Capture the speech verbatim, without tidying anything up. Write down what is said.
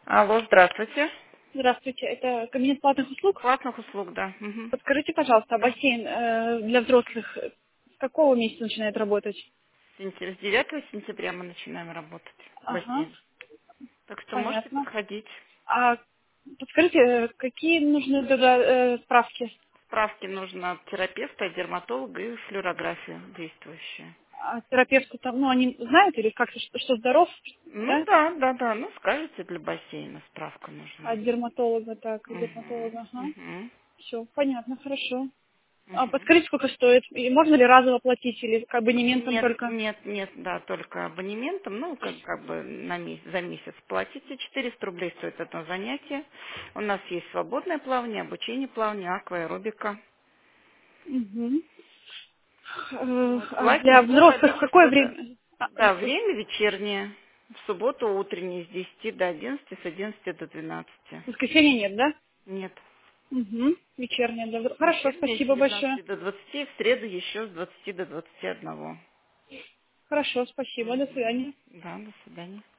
Алло, здравствуйте. Здравствуйте, это кабинет платных услуг. Платных услуг, да. Мгм. Подскажите, пожалуйста, а бассейн э, для взрослых э, с какого месяца начинает работать? Сентя- С девятого сентября мы начинаем работать. Ага, Бассейн. Так что можете понятно. подходить. А подскажите, э, какие нужны тогда э, справки? Справки нужно от терапевта, дерматолога и флюорография действующая. А терапевты там, ну, они знают или как-то, что, что здоров, Ну да? да, да, да. Ну скажите, для бассейна справка нужна. А дерматолога, так, Угу, дерматолога, ага. угу, Все, понятно, хорошо. А угу. подскажите, сколько стоит? И можно ли разово платить или к абонементам Нет, только? нет, нет, да, только абонементом, ну, как, как бы на месяц, за месяц платите. четыреста рублей стоит одно занятие. У нас есть свободное плавание, обучение плавания, акваэробика. Угу. Вот. А для Платим по взрослых в какое количеству, да. время? А, Да, время вечернее. В субботу утреннее с десяти до одиннадцати, с одиннадцати до двенадцати. В воскресенье нет, да? Нет. Угу. Вечерняя. добро- Хорошо, Вечернее с спасибо большое. девятнадцати до двадцати, в среду еще с двадцати до двадцати одного. Хорошо, спасибо. До Мгм. свидания. Да, до свидания.